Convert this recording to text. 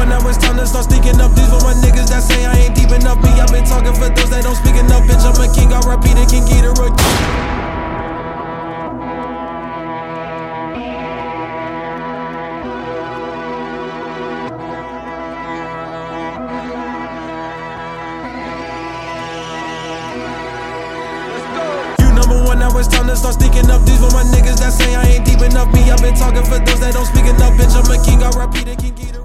one, now it's time to start sneaking up. These for my niggas that say I ain't deep enough. Me, I've been talking for those that don't speak enough. Bitch, I'm a king, R.I.P. to King Ghidorah. Now it's time to start sneaking up. These for my niggas that say I ain't deep enough. Me, I've been talking for those that don't speak enough. Bitch, I'm a king, R.I.P. to King Ghidorah.